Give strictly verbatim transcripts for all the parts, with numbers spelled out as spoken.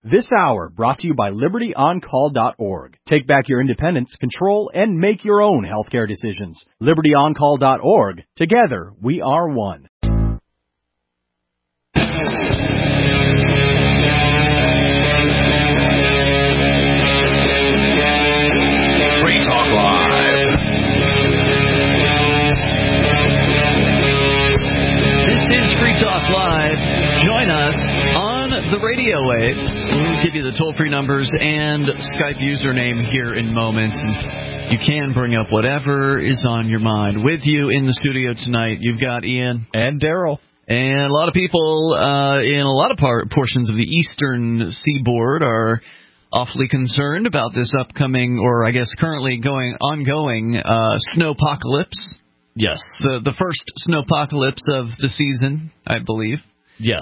This hour brought to you by Liberty On Call dot org. Take back your independence, control, and make your own healthcare decisions. Liberty On Call dot org. Together, we are one. Free Talk Live. This is Free Talk Live. Join us on the radio waves. We'll give you the toll-free numbers and Skype username here in moments. And you can bring up whatever is on your mind. With you in the studio tonight, you've got Ian. And Daryl. And a lot of people uh, in a lot of part, portions of the eastern seaboard are awfully concerned about this upcoming, or I guess currently going ongoing, uh, snowpocalypse. Yes. The, the first snowpocalypse of the season, I believe. Yes.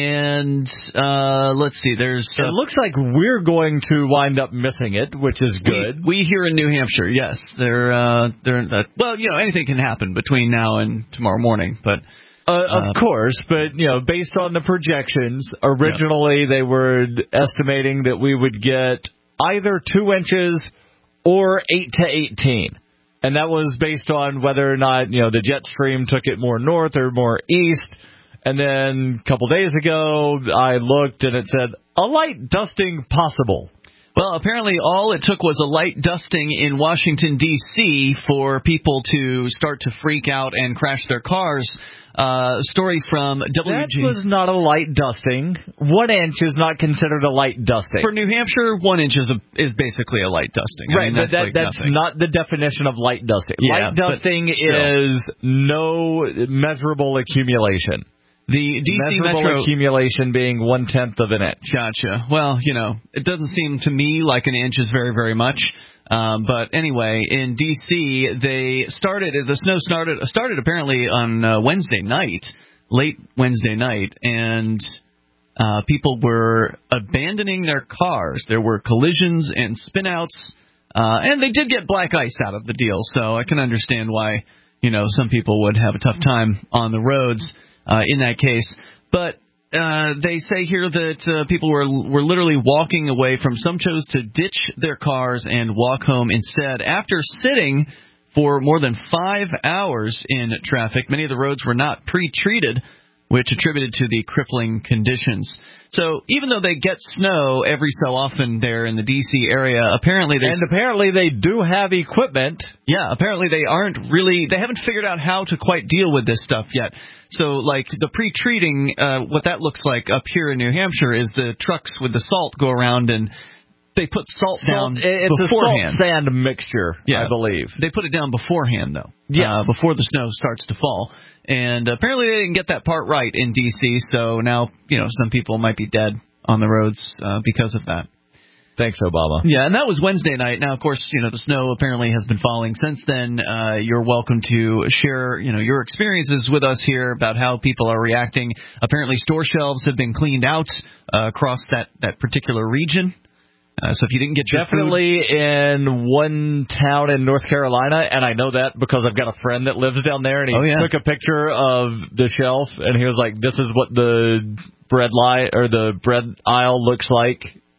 And uh, let's see, there's... Uh, it looks like we're going to wind up missing it, which is good. We, we here in New Hampshire, yes. They're, uh, they're uh, well, you know, anything can happen between now and tomorrow morning, but... Uh, of uh, course, but, you know, based on the projections, originally yeah. they were estimating that we would get either two inches or eight to eighteen. And that was based on whether or not, you know, the jet stream took it more north or more east. And then a couple days ago, I looked and it said, a light dusting possible. Well, apparently all it took was a light dusting in Washington, D C for people to start to freak out and crash their cars. Uh, story from W G. That was not a light dusting. One inch is not considered a light dusting. For New Hampshire, one inch is, a, is basically a light dusting. Right, I mean, but that's, that, like that's not the definition of light dusting. Yeah, light dusting is no measurable accumulation. The D C measurable Metro accumulation being one-tenth of an inch. Gotcha. Well, you know, it doesn't seem to me like an inch is very, very much. Um, but anyway, in D C, they started, the snow started, started apparently on uh, Wednesday night, late Wednesday night, and uh, people were abandoning their cars. There were collisions and spinouts, uh, and they did get black ice out of the deal, so I can understand why, you know, some people would have a tough time on the roads uh, in that case. But Uh, they say here that uh, people were were literally walking away from. Some chose to ditch their cars and walk home instead after sitting for more than five hours in traffic. Many of the roads were not pre-treated, which attributed to the crippling conditions. So even though they get snow every so often there in the D C area, apparently they... And apparently they do have equipment. Yeah, apparently they aren't really... They haven't figured out how to quite deal with this stuff yet. So, like, the pre-treating, uh, what that looks like up here in New Hampshire is the trucks with the salt go around and they put salt, salt down it's beforehand. It's a salt-sand mixture, yeah, I believe. They put it down beforehand, though. Yes. Uh, before the snow starts to fall. And apparently they didn't get that part right in D C, so now, you know, some people might be dead on the roads uh, because of that. Thanks, Obama. Yeah, and that was Wednesday night. Now, of course, you know, the snow apparently has been falling since then. Uh, you're welcome to share, you know, your experiences with us here about how people are reacting. Apparently, store shelves have been cleaned out uh, across that, that particular region. Uh, so if you didn't get your Definitely food, in one town in North Carolina, and I know that because I've got a friend that lives down there, and he oh, yeah. took a picture of the shelf, and he was like, this is what the bread li- or the bread aisle looks like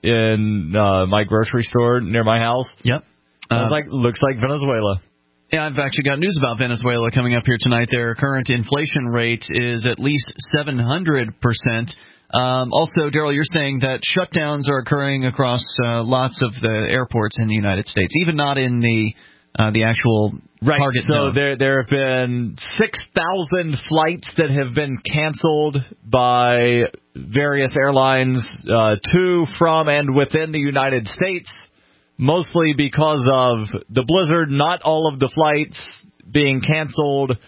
in uh, my grocery store near my house. Yep. I was uh, like, looks like Venezuela. Yeah, I've actually got news about Venezuela coming up here tonight. Their current inflation rate is at least seven hundred percent. Um, also, Daryl, you're saying that shutdowns are occurring across uh, lots of the airports in the United States, even not in the uh, the actual right. target so zone. there there have been six thousand flights that have been canceled by various airlines uh, to, from, and within the United States, mostly because of the blizzard. Not all of the flights being canceled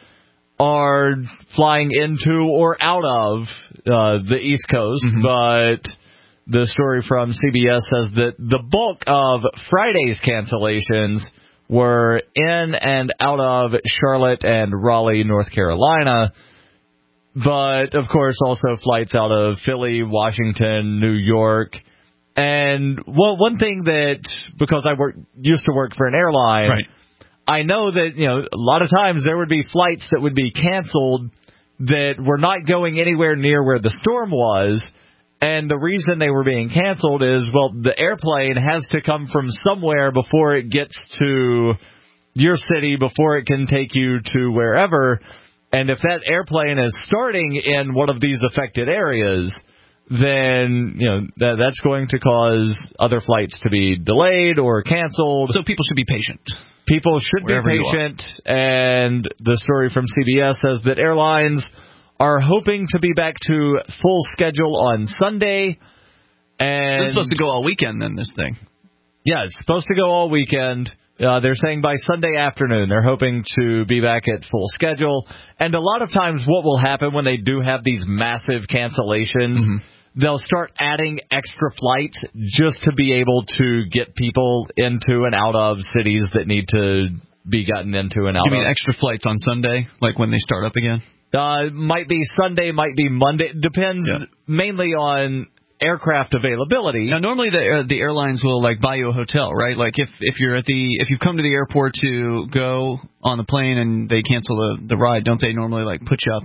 are flying into or out of uh, the East Coast, mm-hmm. but the story from C B S says that the bulk of Friday's cancellations were in and out of Charlotte and Raleigh, North Carolina, but, of course, also flights out of Philly, Washington, New York. And well, one thing that, because I work, used to work for an airline, right. I know that, you know, a lot of times there would be flights that would be canceled that were not going anywhere near where the storm was, And the reason they were being canceled is, well, the airplane has to come from somewhere before it gets to your city, before it can take you to wherever. And if that airplane is starting in one of these affected areas, then, you know, that, that's going to cause other flights to be delayed or canceled. So people should be patient. People should Wherever be patient. And the story from C B S says that airlines are hoping to be back to full schedule on Sunday. And It's supposed to go all weekend then, this thing. Yeah, it's supposed to go all weekend. Uh, they're saying by Sunday afternoon they're hoping to be back at full schedule. And a lot of times what will happen when they do have these massive cancellations, mm-hmm. they'll start adding extra flights just to be able to get people into and out of cities that need to be gotten into and out of. You mean extra flights on Sunday, like when they start up again? Uh, might be Sunday, might be Monday. Depends yeah. mainly on aircraft availability. Now, normally the uh, the airlines will like buy you a hotel, right? Like if, if you're at the if you come to the airport to go on the plane and they cancel the, the ride, don't they normally like put you up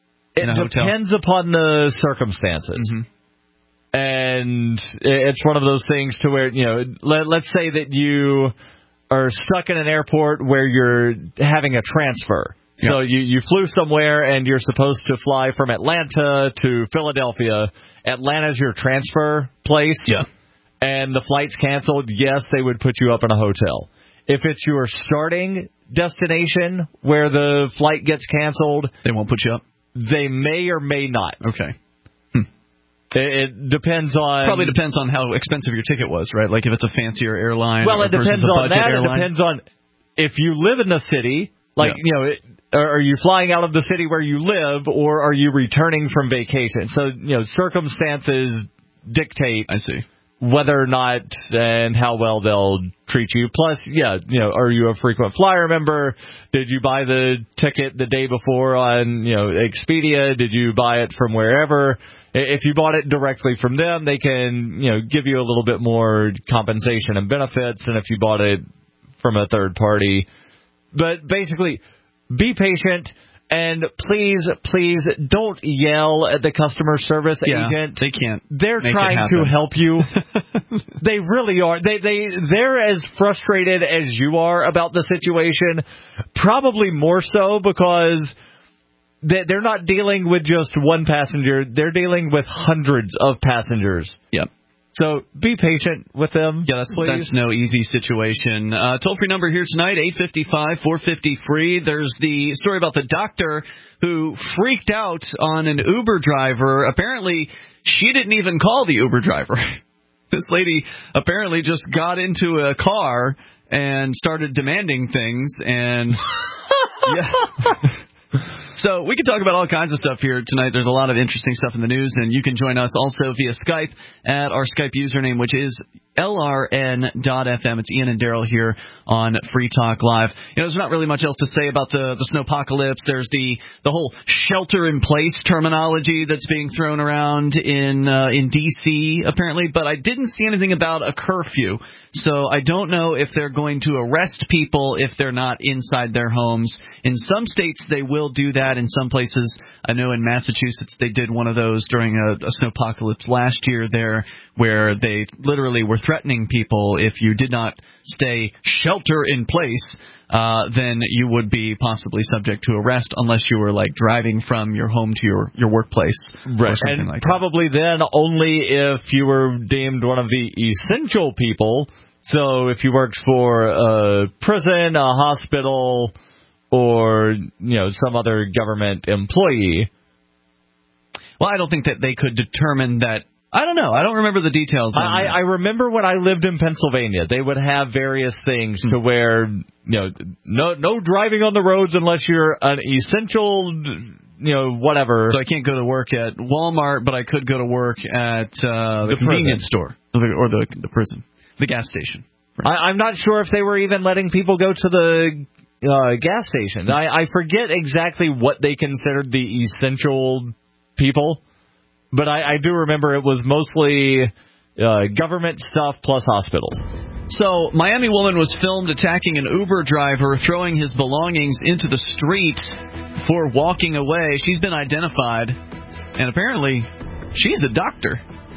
in it a hotel? It depends upon the circumstances. Mm-hmm. And it's one of those things to where, you know, let, let's say that you are stuck in an airport where you're having a transfer. Yeah. So you, you flew somewhere and you're supposed to fly from Atlanta to Philadelphia. Atlanta's your transfer place. Yeah. And the flight's canceled. Yes, they would put you up in a hotel. If it's your starting destination where the flight gets canceled, they won't put you up? They may or may not. Okay. Hm. It, it depends on... Probably depends on how expensive your ticket was, right? Like if it's a fancier airline well, it depends on that. Airline. It depends on if you live in the city, like, yeah. you know... It, are you flying out of the city where you live, or are you returning from vacation? So, you know, circumstances dictate I see. whether or not and how well they'll treat you. Plus, yeah, you know, are you a frequent flyer member? Did you buy the ticket the day before on, you know, Expedia? Did you buy it from wherever? If you bought it directly from them, they can, you know, give you a little bit more compensation and benefits than if you bought it from a third party. But basically... be patient, and please, please don't yell at the customer service yeah, agent. They can't. They're trying to help you. They really are. They they they're as frustrated as you are about the situation. Probably more so because they they're not dealing with just one passenger. They're dealing with hundreds of passengers. Yep. So be patient with them. Yeah, that's, please. that's no easy situation. Uh, toll-free number here tonight, eight five five, four five zero, free. There's the story about the doctor who freaked out on an Uber driver. Apparently, she didn't even call the Uber driver. This lady apparently just got into a car and started demanding things. And yeah. So we can talk about all kinds of stuff here tonight. There's a lot of interesting stuff in the news, and you can join us also via Skype at our Skype username, which is L R N dot F M. It's Ian and Daryl here on Free Talk Live. You know, there's not really much else to say about the, the snowpocalypse. There's the, the whole shelter-in-place terminology that's being thrown around in uh, in D C, apparently, but I didn't see anything about a curfew. So I don't know if they're going to arrest people if they're not inside their homes. In some states, they will do that. In some places, I know in Massachusetts, they did one of those during a, a snowpocalypse last year there, where they literally were threatening people if you did not stay shelter in place, uh, then you would be possibly subject to arrest unless you were like driving from your home to your, your workplace. Right. Or something and like probably that. Then only if you were deemed one of the essential people. So if you worked for a prison, a hospital, or, you know, some other government employee. Well, I don't think that they could determine that. I don't know. I don't remember the details. On I, that. I remember when I lived in Pennsylvania, they would have various things mm. to where, you know, no no driving on the roads unless you're an essential, you know, whatever. So I can't go to work at Walmart, but I could go to work at uh, the, the convenience store or the, or the the prison, the gas station. I, I'm not sure if they were even letting people go to the uh, gas station. I, I forget exactly what they considered the essential people. But I, I do remember it was mostly uh, government stuff plus hospitals. So, Miami woman was filmed attacking an Uber driver, throwing his belongings into the street before walking away. She's been identified, and apparently she's a doctor.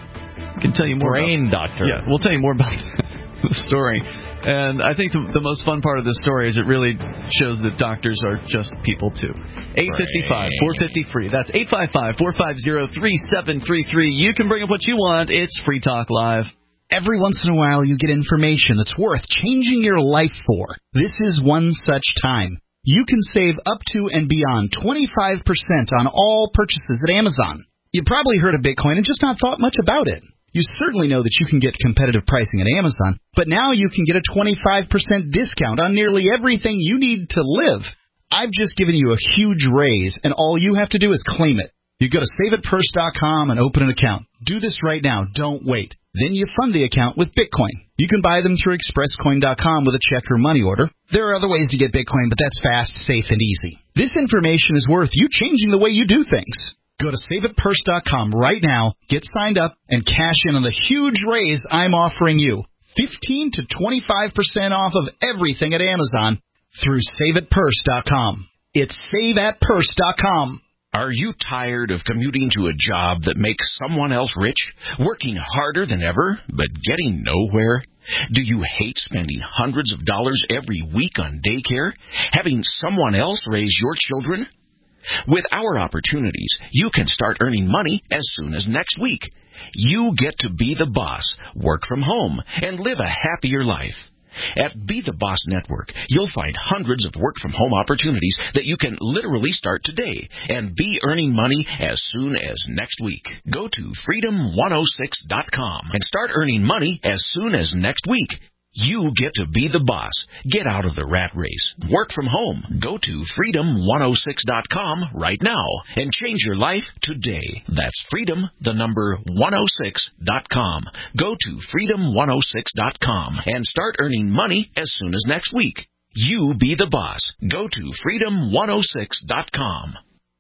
We can tell you more. Brain about, doctor. Yeah, we'll tell you more about the story. And I think the, the most fun part of this story is it really shows that doctors are just people, too. eight five five, four five zero, free. That's eight five five, four five zero, three seven three three. You can bring up what you want. It's Free Talk Live. Every once in a while, you get information that's worth changing your life for. This is one such time. You can save up to and beyond twenty-five percent on all purchases at Amazon. You probably heard of Bitcoin and just not thought much about it. You certainly know that you can get competitive pricing at Amazon, but now you can get a twenty-five percent discount on nearly everything you need to live. I've just given you a huge raise, and all you have to do is claim it. You go to save it purse dot com and open an account. Do this right now. Don't wait. Then you fund the account with Bitcoin. You can buy them through express coin dot com with a check or money order. There are other ways to get Bitcoin, but that's fast, safe, and easy. This information is worth you changing the way you do things. Go to save it purse dot com right now, get signed up, and cash in on the huge raise I'm offering you. fifteen to twenty-five percent off of everything at Amazon through save it purse dot com. It's save at purse dot com. Are you tired of commuting to a job that makes someone else rich, working harder than ever, but getting nowhere? Do you hate spending hundreds of dollars every week on daycare, having someone else raise your children? With our opportunities, you can start earning money as soon as next week. You get to be the boss, work from home, and live a happier life. At Be the Boss Network, you'll find hundreds of work-from-home opportunities that you can literally start today and be earning money as soon as next week. Go to freedom one oh six dot com and start earning money as soon as next week. You get to be the boss. Get out of the rat race. Work from home. Go to freedom one oh six dot com right now and change your life today. That's freedom, the number one oh six dot com. Go to freedom one oh six dot com and start earning money as soon as next week. You be the boss. Go to freedom one oh six dot com.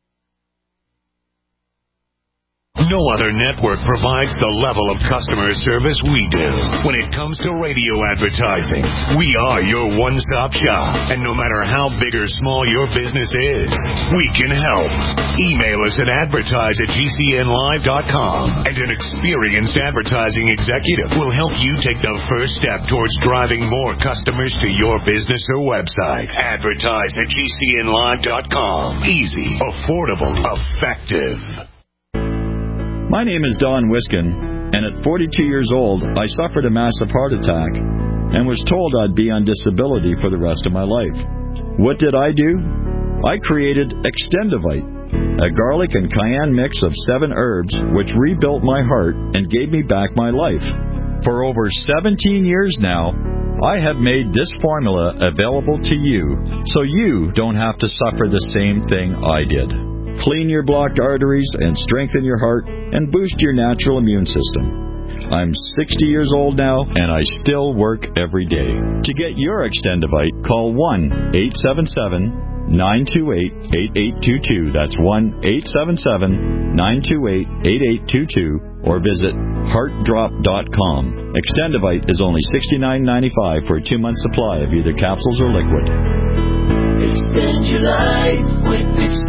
No other network provides the level of customer service we do. When it comes to radio advertising, we are your one-stop shop. And no matter how big or small your business is, we can help. Email us at advertise at g c n live dot com, and an experienced advertising executive will help you take the first step towards driving more customers to your business or website. Advertise at g c n live dot com. Easy, affordable, effective. My name is Don Wiskin, and at forty-two years old, I suffered a massive heart attack and was told I'd be on disability for the rest of my life. What did I do? I created Extendivite, a garlic and cayenne mix of seven herbs which rebuilt my heart and gave me back my life. For over seventeen years now, I have made this formula available to you so you don't have to suffer the same thing I did. Clean your blocked arteries and strengthen your heart and boost your natural immune system. I'm sixty years old now, and I still work every day. To get your Extendivite, call one eight seven seven, nine two eight, eight eight two two. That's one eight seven seven, nine two eight, eight eight two two, or visit heart drop dot com. Extendivite is only sixty-nine ninety-five for a two-month supply of either capsules or liquid. Extend your life with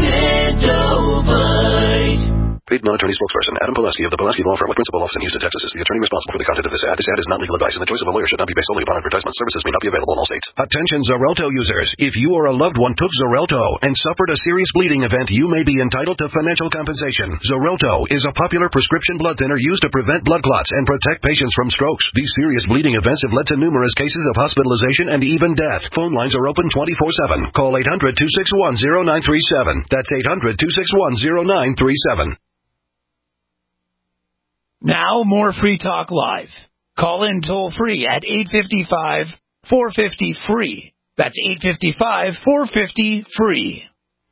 Extendovite. Paid non-attorney spokesperson Adam Pulaski of the Pulaski Law Firm with principal office in Houston, Texas is the attorney responsible for the content of this ad. This ad is not legal advice, and the choice of a lawyer should not be based solely upon advertisement. Services may not be available in all states. Attention Xarelto users. If you or a loved one took Xarelto and suffered a serious bleeding event, you may be entitled to financial compensation. Xarelto is a popular prescription blood thinner used to prevent blood clots and protect patients from strokes. These serious bleeding events have led to numerous cases of hospitalization and even death. Phone lines are open twenty-four seven. Call eight hundred, two six one, zero nine three seven. That's eight hundred, two six one, zero nine three seven. Now, more Free Talk Live. Call in toll-free at eight five five, four five zero, free. That's eight five five, four five zero, free.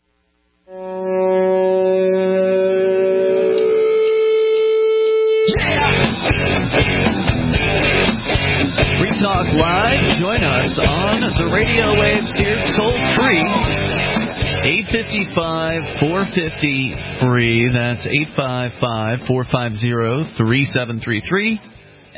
Free Talk Live. Join us on the radio waves here, toll-free. eight five five, four five zero, free. That's eight five five, four five zero, three seven three three. And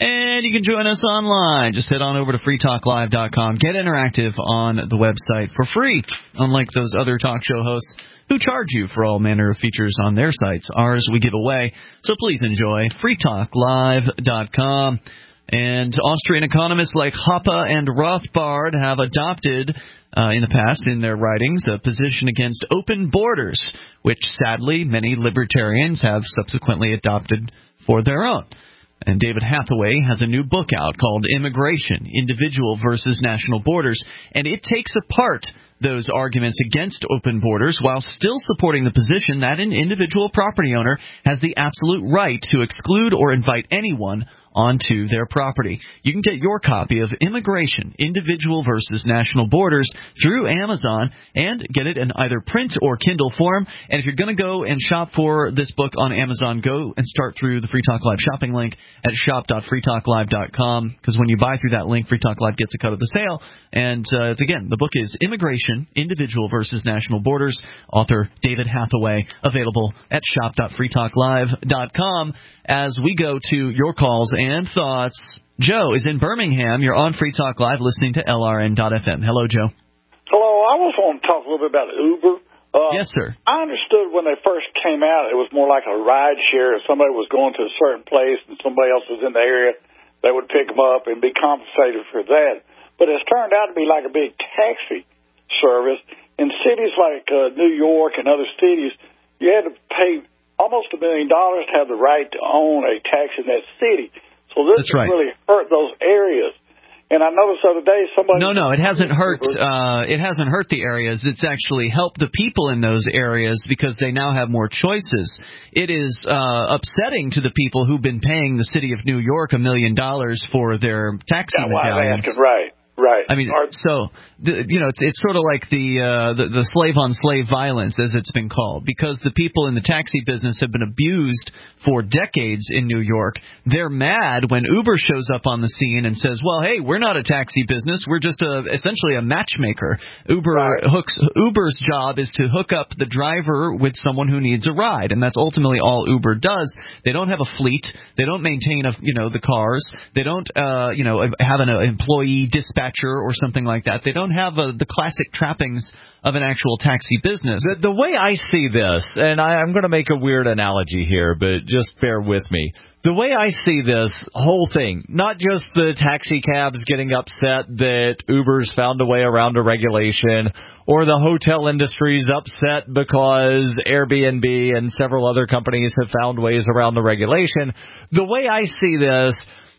And you can join us online. Just head on over to free talk live dot com. Get interactive on the website for free, unlike those other talk show hosts who charge you for all manner of features on their sites. Ours we give away, so please enjoy free talk live dot com. And Austrian economists like Hoppe and Rothbard have adopted, uh, in the past, in their writings, a position against open borders, which sadly many libertarians have subsequently adopted for their own. And David Hathaway has a new book out called Immigration, Individual versus National Borders, and it takes apart those arguments against open borders while still supporting the position that an individual property owner has the absolute right to exclude or invite anyone onto their property. You can get your copy of Immigration, Individual versus National Borders through Amazon and get it in either print or Kindle form. And if you're going to go and shop for this book on Amazon, go and start through the Free Talk Live shopping link at shop dot free talk live dot com, because when you buy through that link, Free Talk Live gets a cut of the sale. And uh, again, the book is Immigration, Individual versus National Borders, author David Hathaway, available at shop dot free talk live dot com. As we go to your calls and thoughts, Joe is in Birmingham. You're on Free Talk Live listening to L R N dot F M. Hello, Joe. Hello. I was want to talk a little bit about Uber. Uh, yes, sir. I understood when they first came out, it was more like a ride share. If somebody was going to a certain place and somebody else was in the area, they would pick them up and be compensated for that. But it's turned out to be like a big taxi service. In cities like uh, New York and other cities, you had to pay almost a million dollars to have the right to own a taxi in that city. So this That's right. has really hurt those areas. And I noticed the other day somebody... No, no, it hasn't hurt. Uh, it hasn't hurt the areas. It's actually helped the people in those areas because they now have more choices. It is uh, upsetting to the people who've been paying the city of New York a million dollars for their taxi That's why I'm medallions. asking, right. Right. I mean, so the, you know, it's it's sort of like the, uh, the the slave on slave violence, as it's been called, because the people in the taxi business have been abused for decades in New York. They're mad when Uber shows up on the scene and says, "Well, hey, we're not a taxi business. We're just a essentially a matchmaker." Uber right. hooks Uber's job is to hook up the driver with someone who needs a ride, and that's ultimately all Uber does. They don't have a fleet. They don't maintain a you know the cars. They don't uh, you know have an employee dispatcher or something like that. They don't have uh, the classic trappings of an actual taxi business. The, the way I see this, and I, I'm going to make a weird analogy here, but just bear with me. The way I see this whole thing, not just the taxi cabs getting upset that Uber's found a way around a regulation, or the hotel industry's upset because Airbnb and several other companies have found ways around the regulation. The way I see this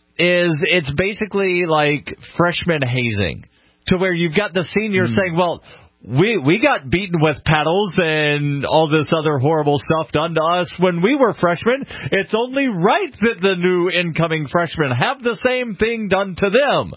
is it's basically like freshman hazing, to where you've got the senior mm. saying, well, we we got beaten with paddles and all this other horrible stuff done to us when we were freshmen. It's only right that the new incoming freshmen have the same thing done to them.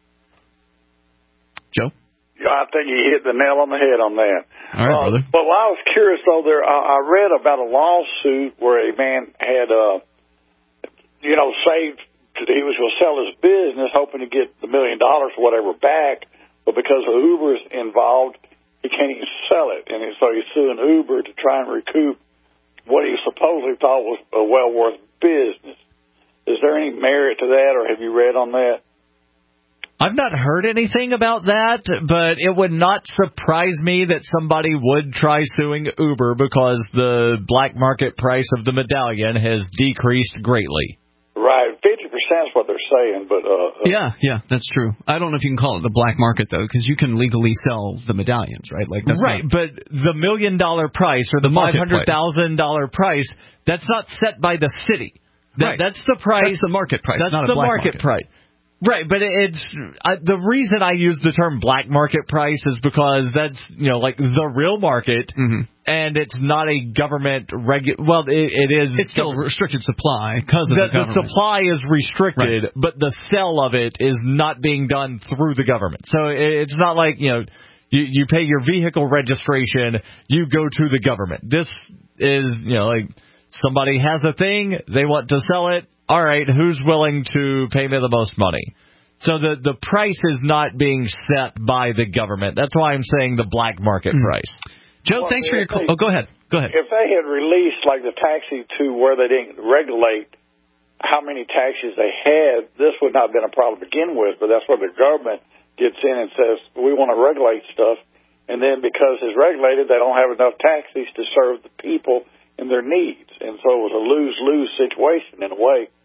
Joe? Yeah, I think you hit the nail on the head on that. All right, uh, brother. But I was curious, though, there I, I read about a lawsuit where a man had, uh, you know, saved... He was going to sell his business, hoping to get the million dollars or whatever back, but because of Uber's involved, he can't even sell it, and so he's suing Uber to try and recoup what he supposedly thought was a well-worth business. Is there any merit to that, or have you read on that? I've not heard anything about that, but it would not surprise me that somebody would try suing Uber because the black market price of the medallion has decreased greatly. Right, fifty percent is what they're saying, but... Uh, yeah, yeah, that's true. I don't know if you can call it the black market, though, because you can legally sell the medallions, right? Like that's Right, not... but the million-dollar price or the, the five hundred thousand dollars price, that's not set by the city. That, right. That's the price... That's the market price, that's not a the black market, market price. Right, but it's I, the reason I use the term black market price is because that's, you know, like the real market, mm-hmm. and it's not a government regu- well, it, it is... It's still a restricted supply because of the, the government. The supply is restricted, right. but the sale of it is not being done through the government. So it, it's not like, you know, you, you pay your vehicle registration, you go to the government. This is, you know, like somebody has a thing, they want to sell it. All right, who's willing to pay me the most money? So the the price is not being set by the government. That's why I'm saying the black market mm. price. Joe, well, thanks for your call. Oh, go ahead. Go ahead. If they had released like the taxi to where they didn't regulate, how many taxis they had, this would not have been a problem to begin with, but that's where the government gets in and says, we want to regulate stuff. And then because it's regulated, they don't have enough taxis to serve the people and their needs. And so it was a lose-lose situation in a way.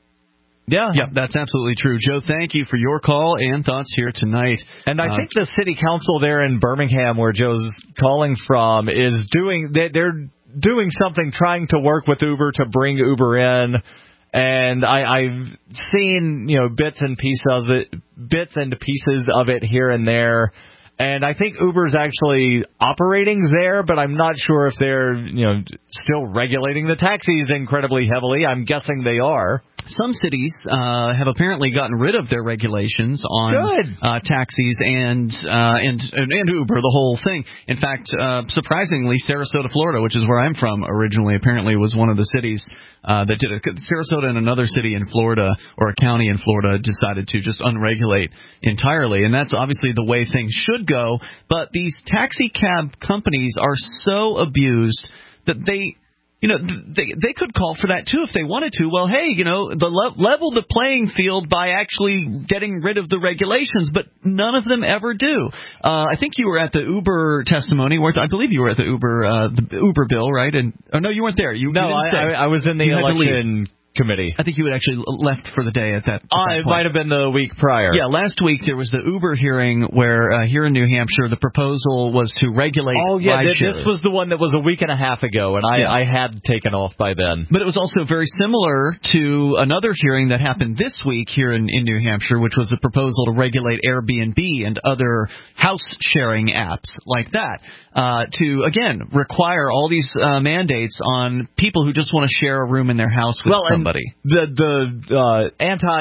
Yeah. yeah, that's absolutely true. Joe, thank you for your call and thoughts here tonight. And I uh, think the city council there in Birmingham, where Joe's calling from, is doing they, they're doing something, trying to work with Uber to bring Uber in. And I, I've seen, you know, bits and pieces of it, bits and pieces of it here and there. And I think Uber's actually operating there, but I'm not sure if they're, you know, still regulating the taxis incredibly heavily. I'm guessing they are. Some cities uh, have apparently gotten rid of their regulations on uh, taxis and, uh, and and Uber, the whole thing. In fact, uh, surprisingly, Sarasota, Florida, which is where I'm from originally, apparently was one of the cities uh, that did it. Sarasota and another city in Florida, or a county in Florida, decided to just unregulate entirely. And that's obviously the way things should go. But these taxi cab companies are so abused that they... You know, they they could call for that, too, if they wanted to. Well, hey, you know, the le- level the playing field by actually getting rid of the regulations, but none of them ever do. Uh, I think you were at the Uber testimony, where I believe you were at the Uber uh, the Uber bill, right? And oh, no, you weren't there. You, no, you didn't I, stay. I, I was in the you election committee. I think you had actually left for the day at that, at uh, that It point. might have been the week prior. Yeah, last week there was the Uber hearing where uh, here in New Hampshire the proposal was to regulate Oh, yeah, ride th- shares. this was the one that was a week and a half ago, and I, Yeah. I had taken off by then. But it was also very similar to another hearing that happened this week here in, in New Hampshire, which was a proposal to regulate Airbnb and other house-sharing apps like that, uh, to, again, require all these uh, mandates on people who just want to share a room in their house with well, somebody. And the the uh,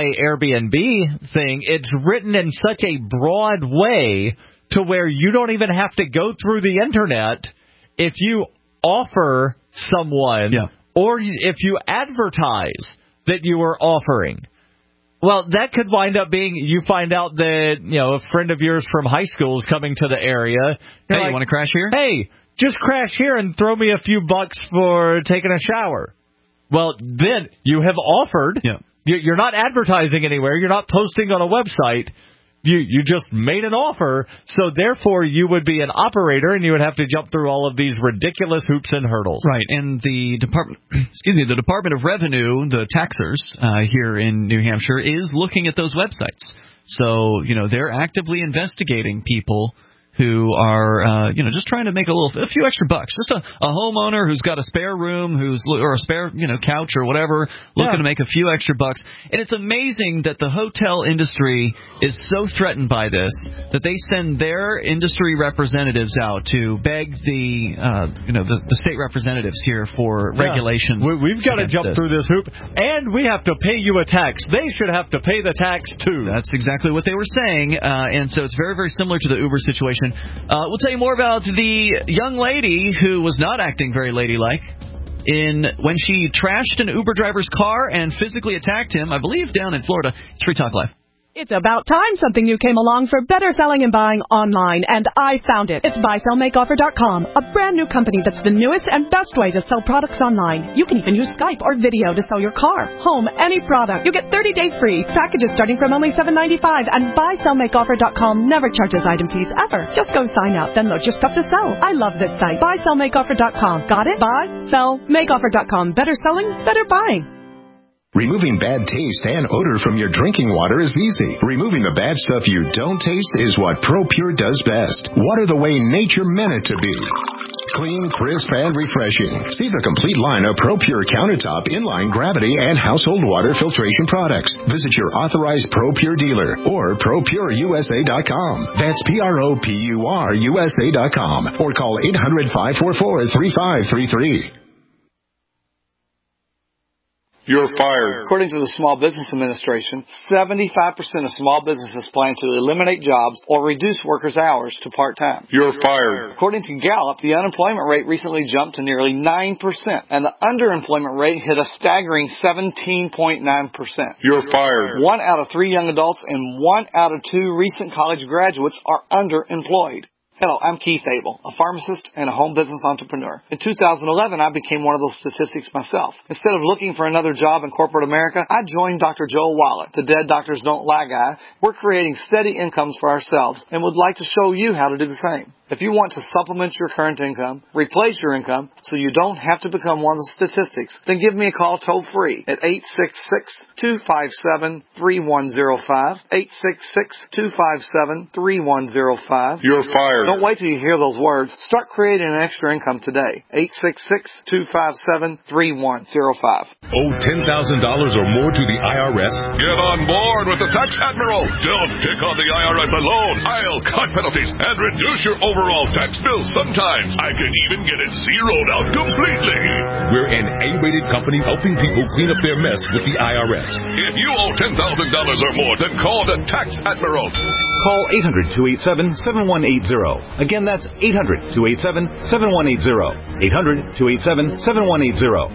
anti-Airbnb thing, it's written in such a broad way to where you don't even have to go through the Internet if you offer someone Yeah. or if you advertise that you are offering. Well, that could wind up being, you find out that, you know, a friend of yours from high school is coming to the area. Hey, like, you want to crash here? Hey, just crash here and throw me a few bucks for taking a shower. Well, then you have offered. Yeah. You're not advertising anywhere. You're not posting on a website. You you just made an offer, so therefore you would be an operator and you would have to jump through all of these ridiculous hoops and hurdles. Right, and the department, excuse me, the Department of Revenue, the taxers uh, here in New Hampshire, is looking at those websites. So you know they're actively investigating people who are, uh, you know, just trying to make a little, a few extra bucks. Just a, a homeowner who's got a spare room, who's or a spare, you know, couch or whatever, looking Yeah. to make a few extra bucks. And it's amazing that the hotel industry is so threatened by this that they send their industry representatives out to beg the, uh, you know, the, the state representatives here for Yeah. regulations. We, we've got to against jump this. through this hoop, and we have to pay you a tax. They should have to pay the tax too. That's exactly what they were saying, uh, and so it's very, very similar to the Uber situation. Uh, we'll tell you more about the young lady who was not acting very ladylike in when she trashed an Uber driver's car and physically attacked him, I believe, down in Florida. It's Free Talk Live. It's about time something new came along for better selling and buying online, and I found it. It's buy sell make offer dot com, a brand new company that's the newest and best way to sell products online. You can even use Skype or video to sell your car, home, any product. You get thirty days free, packages starting from only seven ninety-five, and buy sell make offer dot com never charges item fees ever. Just go sign up, then load your stuff to sell. I love this site. buy sell make offer dot com. Got it? buy sell make offer dot com. Better selling, better buying. Removing bad taste and odor from your drinking water is easy. Removing the bad stuff you don't taste is what ProPure does best. Water the way nature meant it to be. Clean, crisp, and refreshing. See the complete line of ProPure countertop, inline gravity, and household water filtration products. Visit your authorized ProPure dealer or Pro Pure U S A dot com. That's P R O P U R U S A dot com. Or call eight hundred, five four four, three five three three. You're fired. According to the Small Business Administration, seventy-five percent of small businesses plan to eliminate jobs or reduce workers' hours to part-time. You're fired. According to Gallup, the unemployment rate recently jumped to nearly nine percent, and the underemployment rate hit a staggering seventeen point nine percent. You're fired. One out of three young adults and one out of two recent college graduates are underemployed. Hello, I'm Keith Abel, a pharmacist and a home business entrepreneur. In two thousand eleven, I became one of those statistics myself. Instead of looking for another job in corporate America, I joined Doctor Joel Wallach, the Dead Doctors Don't Lie guy. We're creating steady incomes for ourselves and would like to show you how to do the same. If you want to supplement your current income, replace your income, so you don't have to become one of the statistics, then give me a call toll-free at eight six six, two five seven, three one zero five, eight six six, two five seven, three one zero five. You're fired. Don't wait till you hear those words. Start creating an extra income today. eight six six, two five seven, three one zero five. Owe ten thousand dollars or more to the I R S? Get on board with the Tax Admiral. Don't pick on the I R S alone. I'll cut penalties and reduce your overall tax bill. Sometimes I can even get it zeroed out completely. We're an A-rated company helping people clean up their mess with the I R S. If you owe ten thousand dollars or more, then call the Tax Admiral. Call eight hundred, two eight seven, seven one eight zero. Again, that's eight hundred, two eight seven, seven one eight zero. eight hundred, two eight seven, seven one eight zero.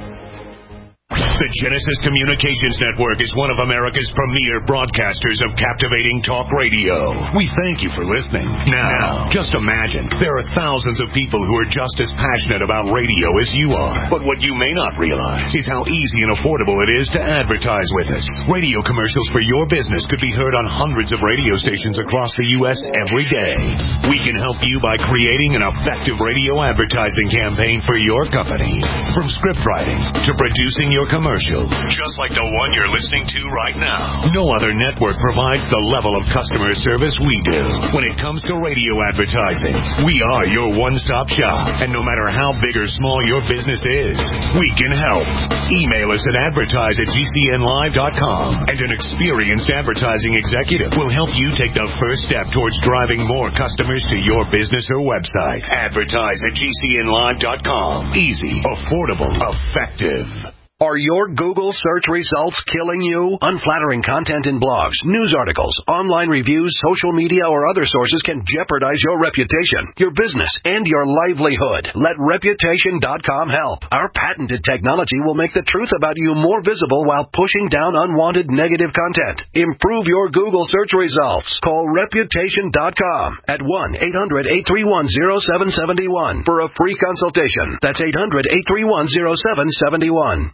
The Genesis Communications Network is one of America's premier broadcasters of captivating talk radio. We thank you for listening. Now, just imagine, there are thousands of people who are just as passionate about radio as you are. But what you may not realize is how easy and affordable it is to advertise with us. Radio commercials for your business could be heard on hundreds of radio stations across the U S every day. We can help you by creating an effective radio advertising campaign for your company. From script writing to producing your commercial, just like the one you're listening to right now. No other network provides the level of customer service we do. When it comes to radio advertising, we are your one-stop shop. And no matter how big or small your business is, we can help. Email us at advertise at G C N live dot com, and an experienced advertising executive will help you take the first step towards driving more customers to your business or website. Advertise at G C N live dot com. Easy, affordable, effective. Are your Google search results killing you? Unflattering content in blogs, news articles, online reviews, social media, or other sources can jeopardize your reputation, your business, and your livelihood. Let Reputation dot com help. Our patented technology will make the truth about you more visible while pushing down unwanted negative content. Improve your Google search results. Call Reputation dot com at one eight hundred, eight three one, zero seven seven one for a free consultation. That's eight hundred, eight three one, zero seven seven one.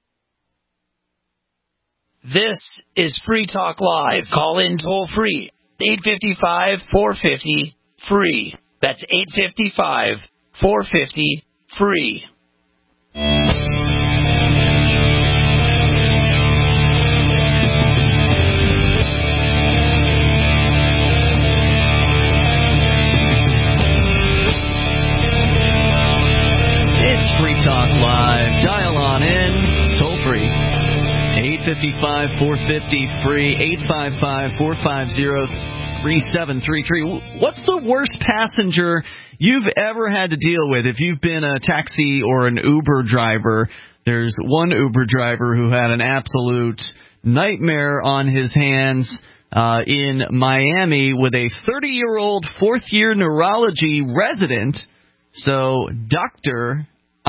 This is Free Talk Live. Call in toll free. eight five five, four five zero, free. That's eight five five, four five zero, free. It's Free Talk Live. Dial on in, toll free. eight five five, four five zero, free, eight five five, four five zero, three seven three three. What's the worst passenger you've ever had to deal with? If you've been a taxi or an Uber driver, there's one Uber driver who had an absolute nightmare on his hands uh, in Miami with a thirty-year-old fourth-year neurology resident, so Doctor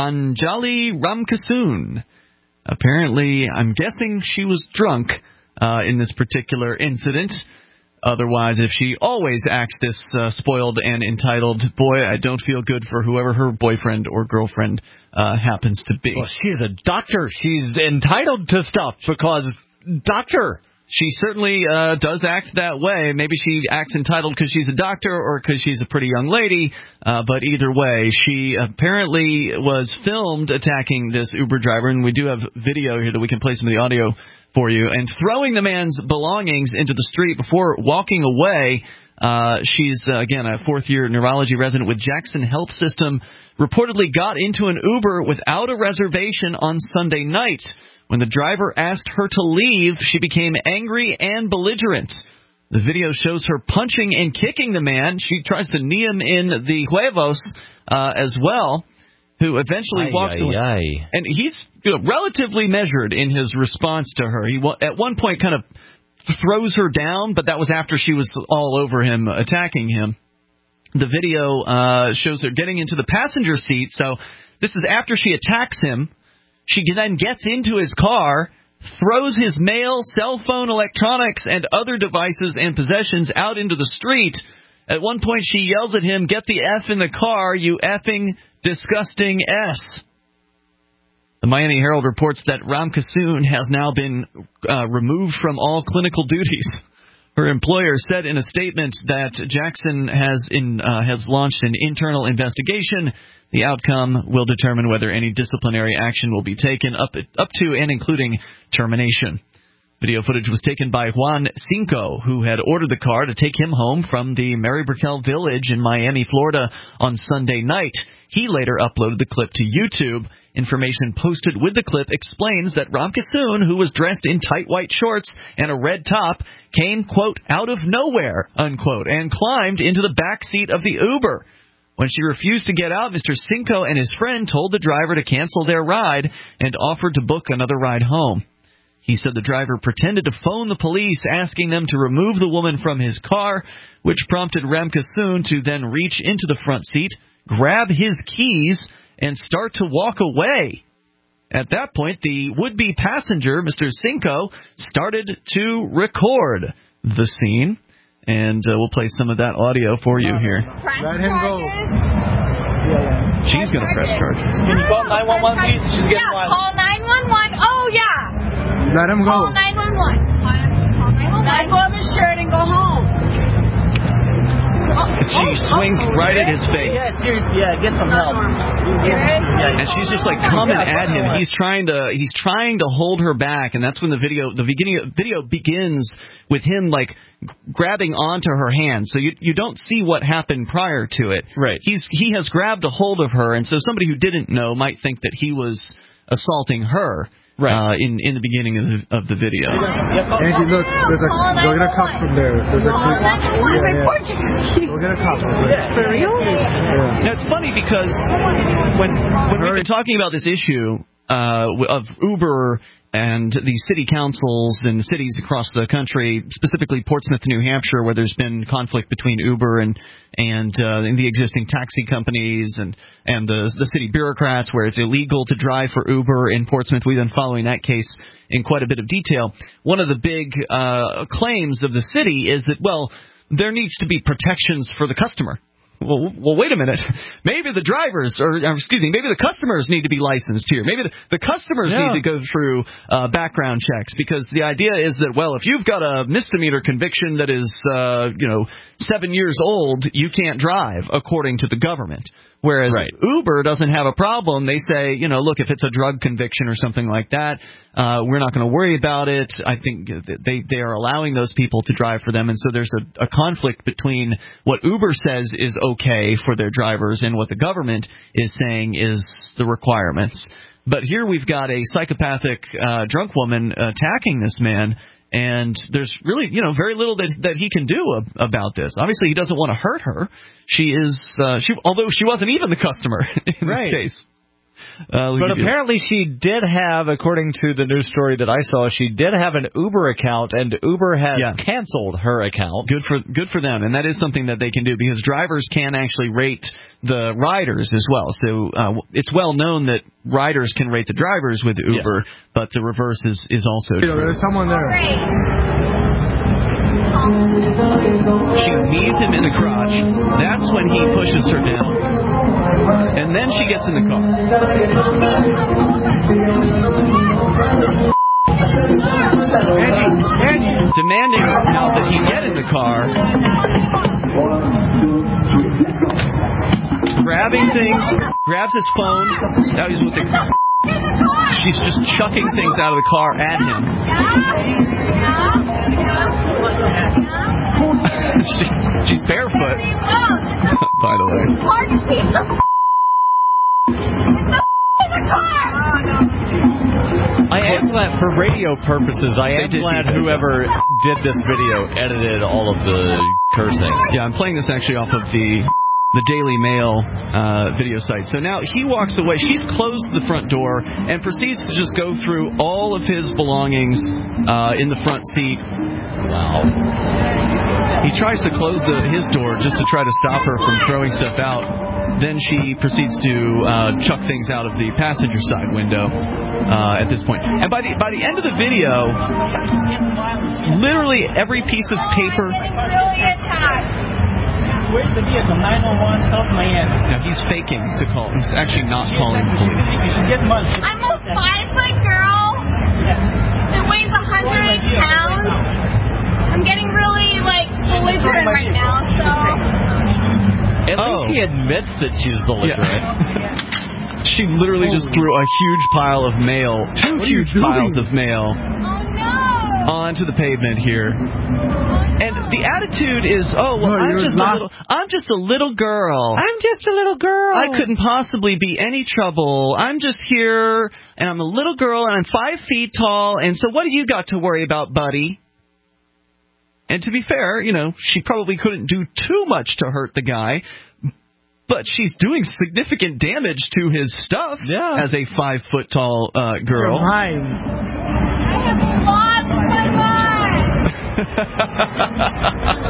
Anjali Ramkasoon. Apparently, I'm guessing she was drunk uh, in this particular incident. Otherwise, if she always acts this uh, spoiled and entitled, boy, I don't feel good for whoever her boyfriend or girlfriend uh, happens to be. Well, she's a doctor. She's entitled to stuff because doctor. She certainly uh, does act that way. Maybe she acts entitled because she's a doctor or because she's a pretty young lady. Uh, but either way, she apparently was filmed attacking this Uber driver, and we do have video here that we can play some of the audio for you, and throwing the man's belongings into the street before walking away. Uh, she's, uh, again, a fourth-year neurology resident with Jackson Health System, reportedly got into an Uber without a reservation on Sunday night. When the driver asked her to leave, she became angry and belligerent. The video shows her punching and kicking the man. She tries to knee him in the huevos uh, as well, who eventually aye, walks aye, away. Aye. And he's you know, relatively measured in his response to her. He at one point kind of throws her down, but that was after she was all over him, attacking him. The video uh, shows her getting into the passenger seat. So this is after she attacks him. She then gets into his car, throws his mail, cell phone, electronics, and other devices and possessions out into the street, At one point, she yells at him, "Get the F in the car, you effing disgusting S." The Miami Herald reports that Ram Kassoon has now been uh, removed from all clinical duties. Her employer said in a statement that Jackson has in uh, has launched an internal investigation. The outcome will determine whether any disciplinary action will be taken up up to and including termination. Video footage was taken by Juan Cinco, who had ordered the car to take him home from the Mary Brickell Village in Miami, Florida on Sunday night. He later uploaded the clip to YouTube. Information posted with the clip explains that Ram Kassoon, who was dressed in tight white shorts and a red top, came, quote, out of nowhere, unquote, and climbed into the back seat of the Uber. When she refused to get out, Mister Cinco and his friend told the driver to cancel their ride and offered to book another ride home. He said the driver pretended to phone the police, asking them to remove the woman from his car, which prompted Ram Kassoon to then reach into the front seat, grab his keys, and start to walk away. At that point, the would-be passenger, Mister Cinco, started to record the scene. And uh, we'll play some of that audio for you here. Let him go. She's going to press charges. Can you call nine one one, please? She's getting Yeah, one. call nine one one. Oh, yeah. Let him go. Call nine one one. Call nine one one. Let go of his shirt and go home. She swings right at his face. Yeah, seriously, yeah, get some help. And she's just like coming at him. He's trying to he's trying to hold her back, and that's when the video the beginning video begins with him like grabbing onto her hand. So you you don't see what happened prior to it. Right. He's he has grabbed a hold of her, and so somebody who didn't know might think that he was assaulting her. Right. Uh, in in the beginning of the, of the video. Angie, look, there's a go get a cop from there. There's a police. Yeah, yeah. Go get a cop. For real? Yeah. Now, it's funny because when when we've been talking about this issue uh, of Uber and the city councils and cities across the country, specifically Portsmouth, New Hampshire, where there's been conflict between Uber and and, uh, and the existing taxi companies and and the the city bureaucrats, where it's illegal to drive for Uber in Portsmouth. We've been following that case in quite a bit of detail. One of the big uh, claims of the city is that, well, there needs to be protections for the customer. Well, well, wait a minute. Maybe the drivers, or excuse me, maybe the customers need to be licensed here. Maybe the, the customers yeah. need to go through uh, background checks, because the idea is that, well, if you've got a misdemeanor conviction that is, uh, you know, seven years old, you can't drive, according to the government. Whereas right. Uber doesn't have a problem. They say, you know, look, if it's a drug conviction or something like that, uh, we're not going to worry about it. I think they they are allowing those people to drive for them, and so there's a, a conflict between what Uber says is okay for their drivers and what the government is saying is the requirements. But here we've got a psychopathic uh, drunk woman attacking this man. And there's really, you know, very little that that he can do ab- about this. Obviously, he doesn't want to hurt her. She is, uh, she although she wasn't even the customer in right. this case. Uh, but apparently she did have, according to the news story that I saw, she did have an Uber account, and Uber has yeah. canceled her account. Good for good for them, and that is something that they can do, because drivers can actually rate the riders as well. So uh, it's well known that riders can rate the drivers with Uber, yes. but the reverse is, is also true. There's someone there. She knees him in the crotch. That's when he pushes her down. And then she gets in the car. Angie, Angie. Demanding now that he get in the car. Grabbing things. Grabs his phone. Now he's with the... She's just chucking things out of the car at him. she, she's barefoot, by the way. I am glad, for radio purposes, I am glad whoever did this video edited all of the cursing. Yeah, I'm playing this actually off of the... the Daily Mail uh, video site. So now he walks away. She's closed the front door and proceeds to just go through all of his belongings uh, in the front seat. Wow. He tries to close the, his door just to try to stop her from throwing stuff out. Then she proceeds to uh, chuck things out of the passenger side window uh, at this point. And by the by the end of the video, literally every piece of paper... Where's the vehicle? nine one one, South Miami. Now, he's faking to call. He's actually not calling the police. You should get money. I'm a five-foot girl that weighs one hundred pounds. I'm getting really, like, belligerent right now, so... At Oh. least he admits that she's belligerent. Yeah. She literally just threw a huge pile of mail, two huge piles of mail, onto the pavement here. And the attitude is, oh, well, No, I'm you're just not- a little, I'm just a little girl. I'm just a little girl. I couldn't possibly be any trouble. I'm just here, and I'm a little girl, and I'm five feet tall, and so what do you got to worry about, buddy? And to be fair, you know, she probably couldn't do too much to hurt the guy, but she's doing significant damage to his stuff yeah. as a five-foot-tall uh, girl. I have lost my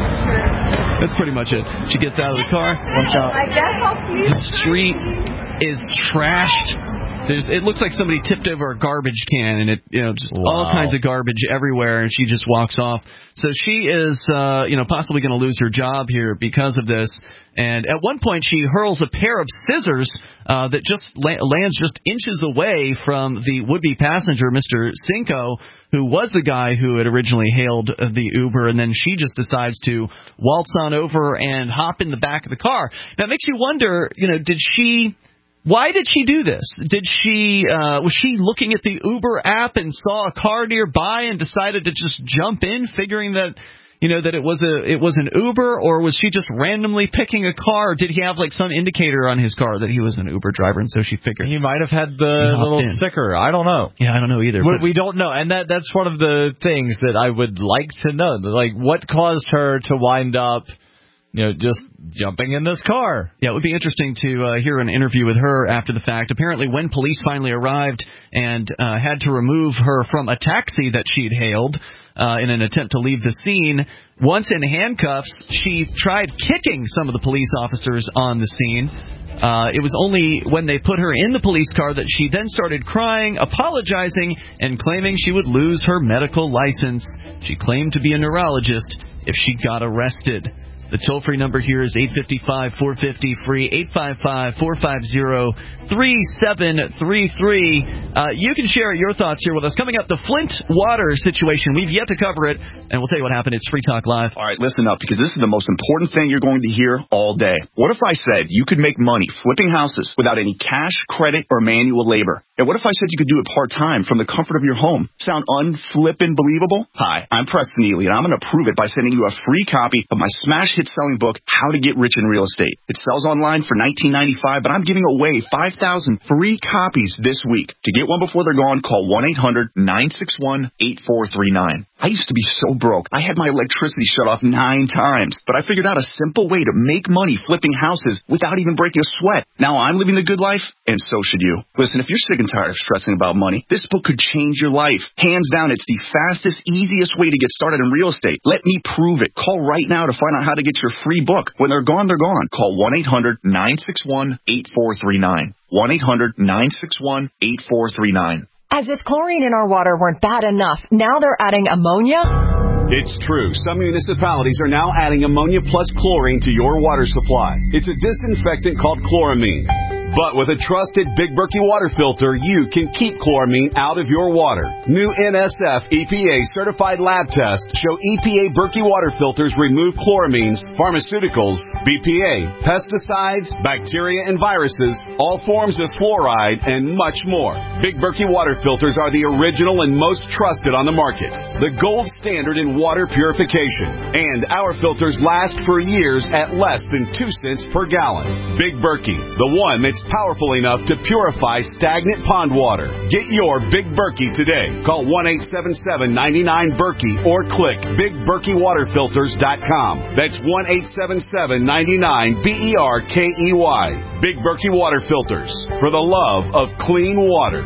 mind. That's pretty much it. She gets out of the car. Watch out. I guess I'll please. The street is trashed. There's, it looks like somebody tipped over a garbage can, and it, you know, just Wow. all kinds of garbage everywhere, and she just walks off. So she is, uh, you know, possibly going to lose her job here because of this. And at one point, she hurls a pair of scissors uh, that just la- lands just inches away from the would-be passenger, Mister Cinco, who was the guy who had originally hailed uh, the Uber, and then she just decides to waltz on over and hop in the back of the car. Now, it makes you wonder, you know, did she... Why did she do this? Did she uh, was she looking at the Uber app and saw a car nearby and decided to just jump in, figuring that you know that it was a it was an Uber, or was she just randomly picking a car? Or did he have like some indicator on his car that he was an Uber driver, and so she figured he might have had the little in. sticker. I don't know. Yeah, I don't know either. We, But we don't know, and that that's one of the things that I would like to know. Like, what caused her to wind up, you know, just jumping in this car? Yeah, it would be interesting to uh, hear an interview with her after the fact. Apparently, when police finally arrived and uh, had to remove her from a taxi that she'd hailed uh, in an attempt to leave the scene, once in handcuffs, she tried kicking some of the police officers on the scene. Uh, it was only when they put her in the police car that she then started crying, apologizing, and claiming she would lose her medical license. She claimed to be a neurologist if she got arrested. The toll-free number here is eight five five, four five zero, free, eight five five, four five zero, three seven three three. Uh, you can share your thoughts here with us. Coming up, the Flint water situation. We've yet to cover it, and we'll tell you what happened. It's Free Talk Live. All right, listen up, because this is the most important thing you're going to hear all day. What if I said you could make money flipping houses without any cash, credit, or manual labor? And what if I said you could do it part-time from the comfort of your home? Sound unflippin' believable? Hi, I'm Preston Ely, and I'm going to prove it by sending you a free copy of my smash hit selling book, How to Get Rich in Real Estate. It sells online for nineteen ninety-five dollars, but I'm giving away five thousand free copies this week. To get one before they're gone, call one eight hundred, nine six one, eight four three nine. I used to be so broke. I had my electricity shut off nine times, but I figured out a simple way to make money flipping houses without even breaking a sweat. Now I'm living the good life, and so should you. Listen, if you're sick and tired of stressing about money, this book could change your life. Hands down, it's the fastest, easiest way to get started in real estate. Let me prove it. Call right now to find out how to get your free book. When they're gone, they're gone. Call one eight hundred, nine six one, eight four three nine. one eight hundred, nine six one, eight four three nine. As if chlorine in our water weren't bad enough, now they're adding ammonia? It's true. Some municipalities are now adding ammonia plus chlorine to your water supply. It's a disinfectant called chloramine. But with a trusted Big Berkey water filter, you can keep chloramine out of your water. New N S F E P A certified lab tests show E P A Berkey water filters remove chloramines, pharmaceuticals, B P A, pesticides, bacteria and viruses, all forms of fluoride, and much more. Big Berkey water filters are the original and most trusted on the market. The gold standard in water purification. And our filters last for years at less than two cents per gallon. Big Berkey, the one that's powerful enough to purify stagnant pond water. Get your Big Berkey today. Call one eight seven seven, nine nine, Berkey or click big berkey water filters dot com. That's one eight seven seven, nine nine, B E R K E Y. Big Berkey Water Filters, for the love of clean water.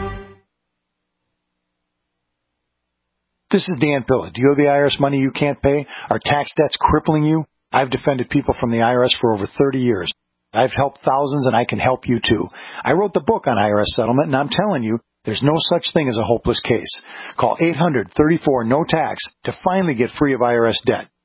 This is Dan Pilla. Do you owe the I R S money you can't pay? Are tax debts crippling you? I've defended people from the I R S for over thirty years. I've helped thousands, and I can help you too. I wrote the book on I R S settlement, and I'm telling you, there's no such thing as a hopeless case. Call eight hundred, thirty-four, no tax to finally get free of I R S debt.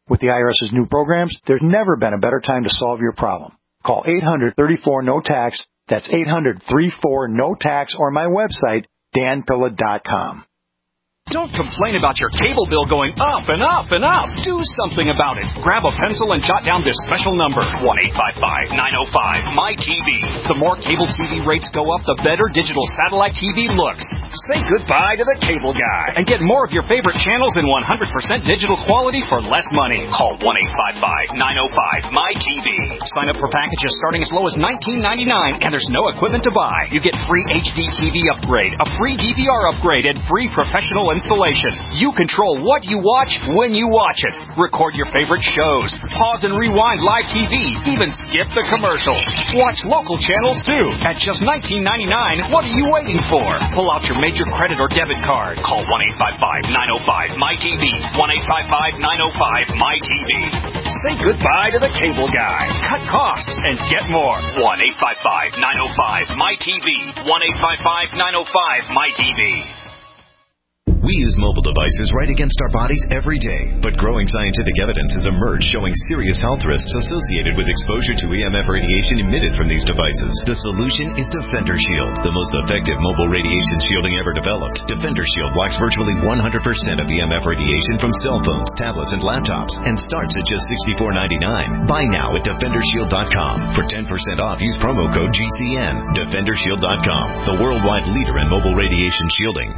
With the IRS's new programs, there's never been a better time to solve your problem. Call eight hundred, thirty-four, no tax. That's eight hundred, thirty-four, no tax, or my website, dan pilla dot com. Don't complain about your cable bill going up and up and up. Do something about it. Grab a pencil and jot down this special number, one eight five five, nine oh five, M Y T V. The more cable T V rates go up, the better digital satellite T V looks. Say goodbye to the cable guy and get more of your favorite channels in one hundred percent digital quality for less money. Call one eight five five, nine oh five, M Y T V. Sign up for packages starting as low as nineteen ninety-nine, and there's no equipment to buy. You get free H D T V upgrade, a free D V R upgrade, and free professional installation. You control what you watch when you watch it. Record your favorite shows. Pause and rewind live T V. Even skip the commercials. Watch local channels too. At just nineteen ninety-nine, what are you waiting for? Pull out your major credit or debit card. Call one eight five five, nine oh five, M Y T V. one eight five five, nine oh five, M Y T V. Say goodbye to the cable guy. Cut costs and get more. one eight five five, nine oh five, M Y T V. one eight five five, nine oh five, M Y T V. We use mobile devices right against our bodies every day, but growing scientific evidence has emerged showing serious health risks associated with exposure to E M F radiation emitted from these devices. The solution is Defender Shield, the most effective mobile radiation shielding ever developed. Defender Shield blocks virtually one hundred percent of E M F radiation from cell phones, tablets, and laptops, and starts at just sixty-four ninety-nine. Buy now at defender shield dot com. For ten percent off, use promo code G C N. defender shield dot com, the worldwide leader in mobile radiation shielding.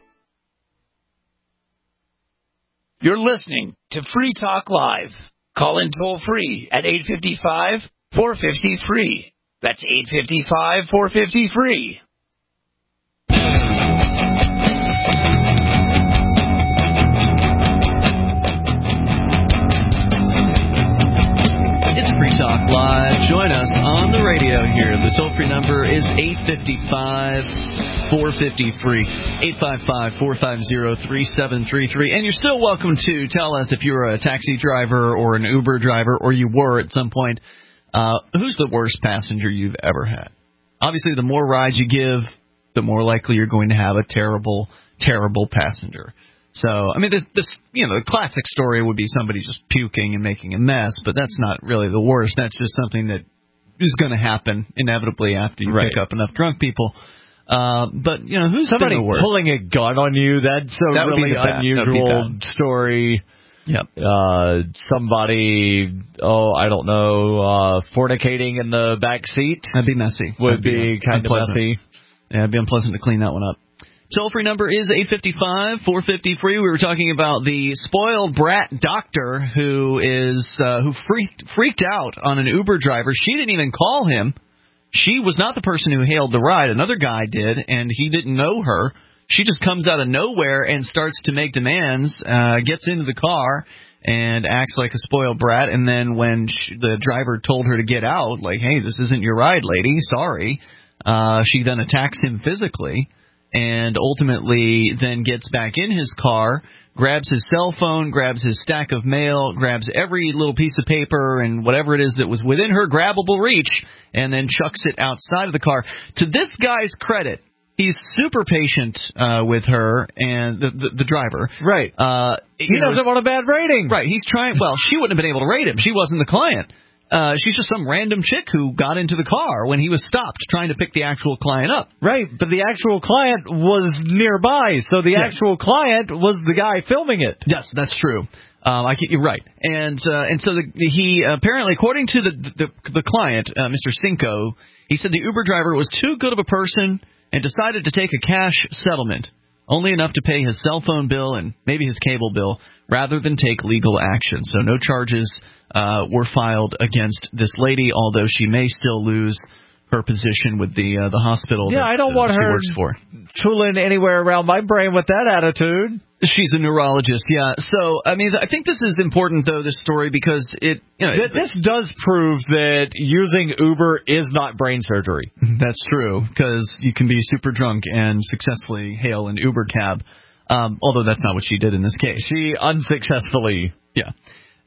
You're listening to Free Talk Live. Call in toll free at eight five five, four five zero, free. That's eight five five, four five zero, free. It's Free Talk Live. Join us on the radio here. The toll-free number is eight five five, four five zero, free. eight five five, four five zero, three seven three three. And you're still welcome to tell us if you're a taxi driver or an Uber driver, or you were at some point, uh, who's the worst passenger you've ever had? Obviously, the more rides you give, the more likely you're going to have a terrible, terrible passenger. So, I mean, the, this, you know, the classic story would be somebody just puking and making a mess, but that's not really the worst. That's just something that is going to happen inevitably after you right. pick up enough drunk people. Uh, but, you know, who's somebody been the worst? pulling a gun on you? That's a that really unusual story. Yep. Uh, somebody, oh, I don't know, uh, fornicating in the back seat. That'd be messy. Would That'd be, be kind of messy. Yeah, it'd be unpleasant to clean that one up. Toll-free number is eight five five, four five zero, free. We were talking about the spoiled brat doctor who is uh, who freaked, freaked out on an Uber driver. She didn't even call him. She was not the person who hailed the ride. Another guy did, and he didn't know her. She just comes out of nowhere and starts to make demands, uh, gets into the car, and acts like a spoiled brat. And then when she, the driver told her to get out, like, hey, this isn't your ride, lady, sorry, uh, she then attacks him physically. And ultimately then gets back in his car, grabs his cell phone, grabs his stack of mail, grabs every little piece of paper and whatever it is that was within her grabbable reach, and then chucks it outside of the car. To this guy's credit, he's super patient uh, with her and the, the, the driver. Right. Uh, he doesn't want a bad rating. Right. He's trying. Well, she wouldn't have been able to rate him. She wasn't the client. Uh, she's just some random chick who got into the car when he was stopped trying to pick the actual client up. Right, but the actual client was nearby, so the yes. actual client was the guy filming it. Yes, that's true. Um, I get you right, and uh, and so the, he apparently, according to the the, the client, uh, Mister Cinco, he said the Uber driver was too good of a person and decided to take a cash settlement, only enough to pay his cell phone bill and maybe his cable bill, rather than take legal action. So no charges Uh, were filed against this lady, although she may still lose her position with the uh, the hospital. Yeah, that, I don't uh, want she her works for. tooling anywhere around my brain with that attitude. She's a neurologist, yeah. So, I mean, I think this is important, though, this story, because it, you know, Th- this does prove that using Uber is not brain surgery. That's true, because you can be super drunk and successfully hail an Uber cab, um, although that's not what she did in this case. She unsuccessfully. Yeah.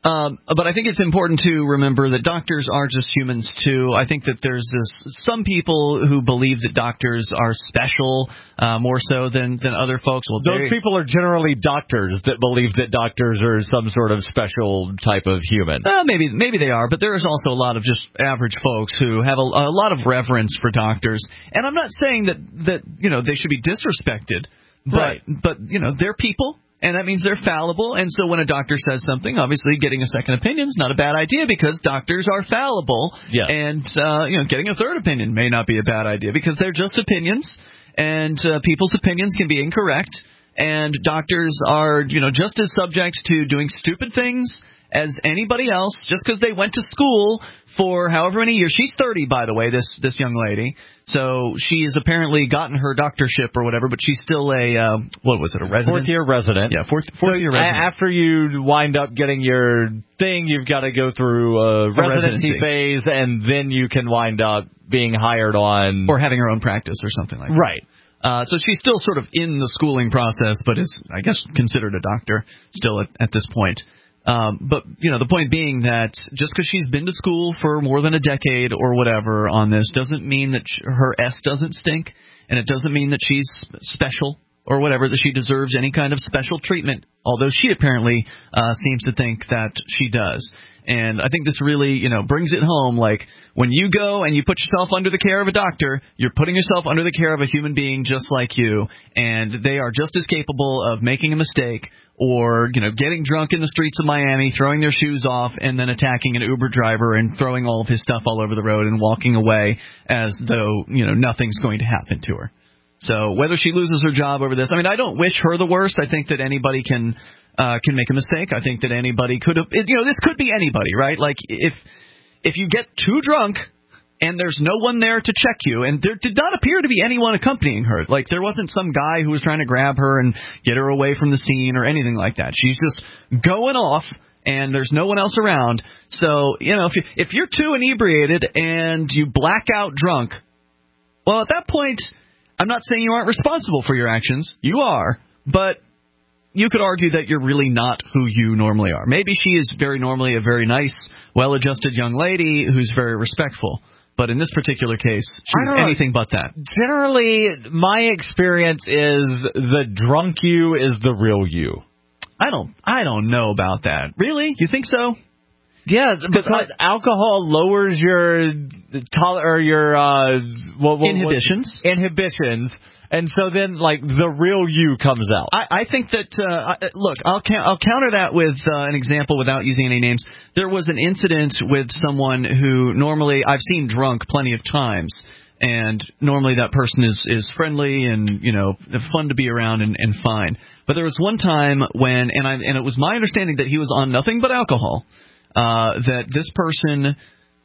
Um, but I think it's important to remember that doctors are just humans, too. I think that there's this, some people who believe that doctors are special uh, more so than, than other folks. Well, Those people are generally doctors that believe that doctors are some sort of special type of human. Uh, maybe maybe they are, but there is also a lot of just average folks who have a, a lot of reverence for doctors. And I'm not saying that, that you know they should be disrespected, but Right. but you know they're people. And that means they're fallible, and so when a doctor says something, obviously getting a second opinion is not a bad idea because doctors are fallible. Yeah. And uh, you know, getting a third opinion may not be a bad idea because they're just opinions, and uh, people's opinions can be incorrect. And doctors are, you know, just as subject to doing stupid things as anybody else, just because they went to school for however many years. She's thirty, by the way, this this young lady. So she has apparently gotten her doctorship or whatever, but she's still a, uh, what was it, a resident? Fourth year resident. Yeah, fourth, fourth so year a- resident. after you wind up getting your thing, you've got to go through a residency, residency. phase, and then you can wind up being hired on... Or having her own practice or something like that. Right. Uh, so she's still sort of in the schooling process, but is, I guess, considered a doctor still at, at this point. Um, but, you know, the point being that just because she's been to school for more than a decade or whatever on this doesn't mean that sh- her S doesn't stink, and it doesn't mean that she's special or whatever, that she deserves any kind of special treatment, although she apparently uh, seems to think that she does. And I think this really, you know, brings it home, like, when you go and you put yourself under the care of a doctor, you're putting yourself under the care of a human being just like you, and they are just as capable of making a mistake or, you know, getting drunk in the streets of Miami, throwing their shoes off, and then attacking an Uber driver and throwing all of his stuff all over the road and walking away as though, you know, nothing's going to happen to her. So whether she loses her job over this, I mean, I don't wish her the worst. I think that anybody can uh, can make a mistake. I think that anybody could have, you know, this could be anybody, right? Like if if you get too drunk and there's no one there to check you, and there did not appear to be anyone accompanying her. Like there wasn't some guy who was trying to grab her and get her away from the scene or anything like that. She's just going off, and there's no one else around. So, you know, if you, if you're too inebriated and you black out drunk, well, at that point, I'm not saying you aren't responsible for your actions. You are, but you could argue that you're really not who you normally are. Maybe she is very normally a very nice, well-adjusted young lady who's very respectful. But in this particular case, she's anything but that. Generally, my experience is the drunk you is the real you. I don't I don't know about that. Really? You think so? Yeah, because I, alcohol lowers your tol- or your uh, what, what, inhibitions. What, inhibitions. And so then, like, the real you comes out. I, I think that, uh, look, I'll, I'll counter that with uh, an example without using any names. There was an incident with someone who normally I've seen drunk plenty of times, and normally that person is, is friendly and, you know, fun to be around and, and fine. But there was one time when, and, I, and it was my understanding that he was on nothing but alcohol, uh, that this person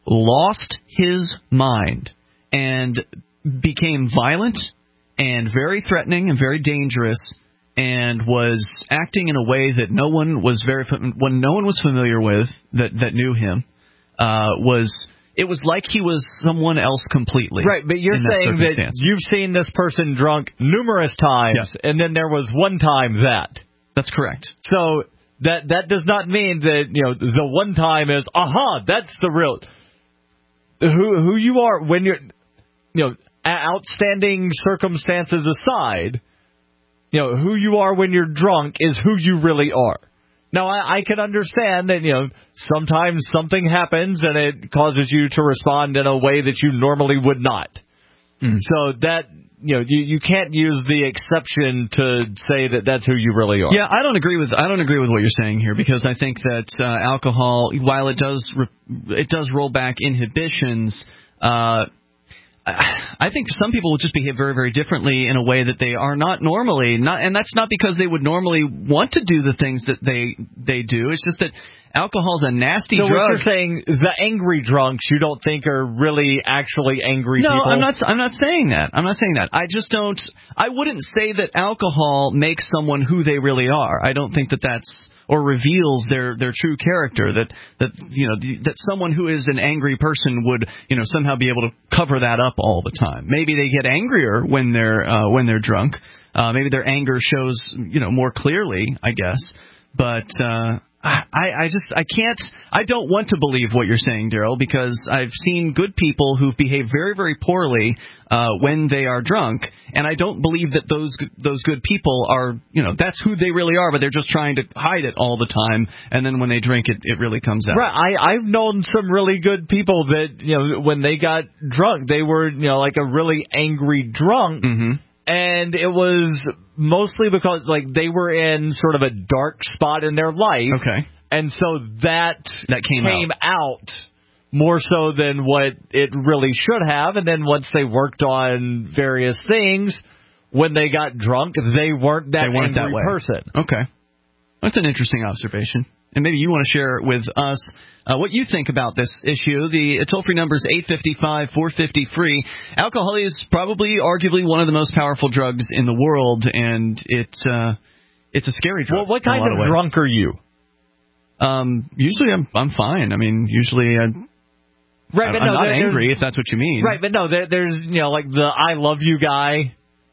lost his mind and became violent and very threatening and very dangerous, and was acting in a way that no one was very when no one was familiar with that that knew him. Uh, was it was like he was someone else completely. Right, but you're saying that, that you've seen this person drunk numerous times, yes. and then there was one time that. That's correct. So that that does not mean that, you know, the one time is aha, that's the real who who you are when you're, you know. Outstanding circumstances aside, you know, who you are when you're drunk is who you really are. Now, I, I can understand that, you know, sometimes something happens and it causes you to respond in a way that you normally would not. Mm. So that, you know, you, you can't use the exception to say that that's who you really are. Yeah, I don't agree with I don't agree with what you're saying here, because I think that uh, alcohol, while it does re- it does roll back inhibitions, uh, I think some people will just behave very, very differently in a way that they are not normally. Not, and that's not because they would normally want to do the things that they they do. It's just that alcohol's a nasty so drug. So what you're saying is the angry drunks you don't think are really actually angry no, people? No, I'm not. I'm not saying that. I'm not saying that. I just don't. I wouldn't say that alcohol makes someone who they really are. I don't think that that's or reveals their, their true character. That that you know the, that someone who is an angry person would you know somehow be able to cover that up all the time. Maybe they get angrier when they're uh, when they're drunk. Uh, maybe their anger shows you know more clearly, I guess. But uh, I, I just I can't I don't want to believe what you're saying, Daryl, because I've seen good people who've behaved very, very poorly uh, when they are drunk, and I don't believe that those those good people are, you know, that's who they really are, but they're just trying to hide it all the time, and then when they drink it, it really comes out. Right. I, I've known some really good people that, you know, when they got drunk, they were, you know, like a really angry drunk, mm-hmm. and it was mostly because, like, they were in sort of a dark spot in their life. Okay. And so that, that came, came out. out more so than what it really should have. And then once they worked on various things, when they got drunk, they weren't that they weren't angry that way. person. Okay. That's an interesting observation. And maybe you want to share with us uh, what you think about this issue. The toll-free number is eight five five, four five zero, free. Alcohol is probably, arguably, one of the most powerful drugs in the world, and it's uh, it's a scary drug. Well, what kind of, of drunk are you? Um, usually I'm I'm fine. I mean, usually I, right, I, but I'm no, not there, angry, if that's what you mean. Right, but no, there, there's, you know, like the I love you guy.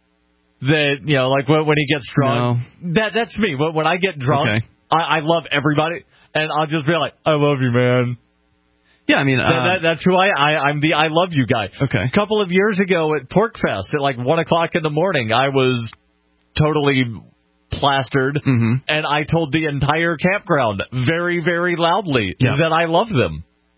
That, you know, like when, when he gets drunk. No. That that's me. When, when I get drunk. Okay. I, I love everybody, and I'll just be like, I love you, man. Yeah, I mean... Uh, that, that, that's who I, I... I'm the I love you guy. Okay. A couple of years ago at PorkFest, at like one o'clock in the morning, I was totally plastered, mm-hmm. and I told the entire campground very, very loudly yeah. that I love them.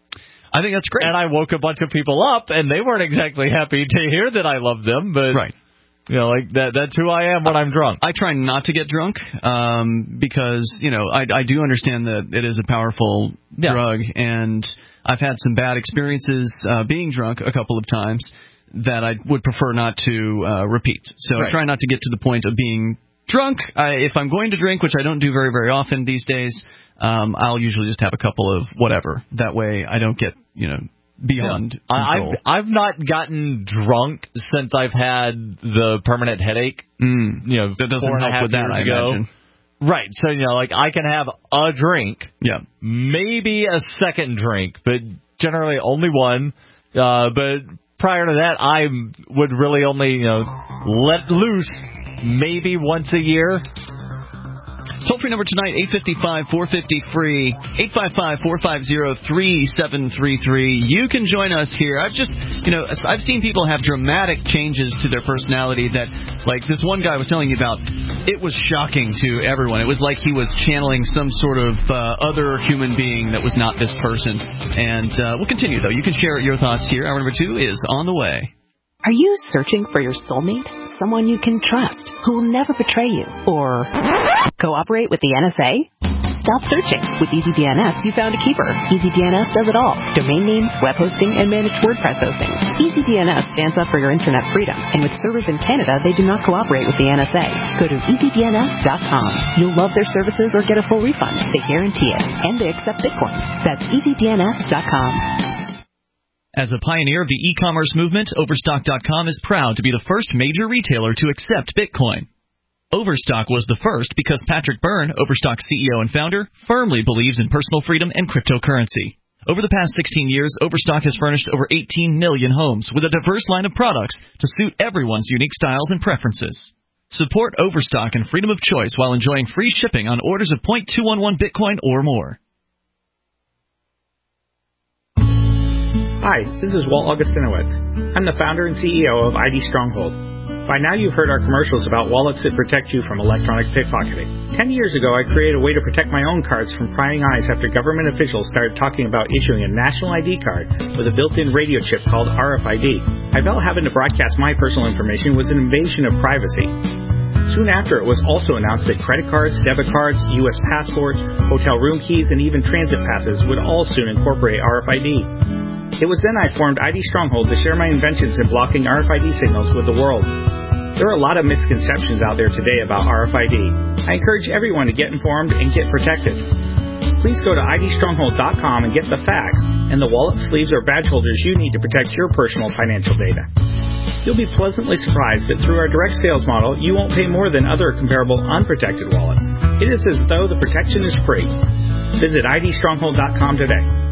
I think that's great. And I woke a bunch of people up, and they weren't exactly happy to hear that I loved them, but... Right. You know, like that. That's who I am when I'm drunk. I try not to get drunk um, because, you know, I, I do understand that it is a powerful yeah. drug, and I've had some bad experiences uh, being drunk a couple of times that I would prefer not to uh, repeat. So right. I try not to get to the point of being drunk. I, if I'm going to drink, which I don't do very, very often these days, um, I'll usually just have a couple of whatever. That way I don't get, you know, beyond yeah. control. I've I've not gotten drunk since I've had the permanent headache. Mm. You know, that doesn't help with that, I ago. imagine. Right. So, you know, like I can have a drink, yeah, maybe a second drink, but generally only one. Uh, but prior to that, I would really only, you know, let loose maybe once a year. Toll-free number tonight, eight five five, four five zero, free, eight five five, four five zero, three seven three three. You can join us here. I've just, you know, I've seen people have dramatic changes to their personality that, like this one guy was telling you about, it was shocking to everyone. It was like he was channeling some sort of uh, other human being that was not this person. And uh, we'll continue, though. You can share your thoughts here. Hour number two is on the way. Are you searching for your soulmate? Someone you can trust, who will never betray you, or cooperate with the N S A? Stop searching. With EasyDNS, you found a keeper. EasyDNS does it all. Domain names, web hosting, and managed WordPress hosting. EasyDNS stands up for your internet freedom, and with servers in Canada, they do not cooperate with the N S A. Go to easy D N S dot com. You'll love their services or get a full refund. They guarantee it, and they accept Bitcoin. That's easy D N S dot com. As a pioneer of the e-commerce movement, Overstock dot com is proud to be the first major retailer to accept Bitcoin. Overstock was the first because Patrick Byrne, Overstock's C E O and founder, firmly believes in personal freedom and cryptocurrency. Over the past sixteen years, Overstock has furnished over eighteen million homes with a diverse line of products to suit everyone's unique styles and preferences. Support Overstock and freedom of choice while enjoying free shipping on orders of zero point two one one Bitcoin or more. Hi, this is Walt Augustinowicz. I'm the founder and C E O of I D Stronghold. By now you've heard our commercials about wallets that protect you from electronic pickpocketing. Ten years ago I created a way to protect my own cards from prying eyes after government officials started talking about issuing a national I D card with a built-in radio chip called R F I D. I felt having to broadcast my personal information was an invasion of privacy. Soon after, it was also announced that credit cards, debit cards, U S passports, hotel room keys, and even transit passes would all soon incorporate R F I D. It was then I formed I D Stronghold to share my inventions in blocking R F I D signals with the world. There are a lot of misconceptions out there today about R F I D. I encourage everyone to get informed and get protected. Please go to I D stronghold dot com and get the facts and the wallet sleeves or badge holders you need to protect your personal financial data. You'll be pleasantly surprised that through our direct sales model, you won't pay more than other comparable unprotected wallets. It is as though the protection is free. Visit I D stronghold dot com today.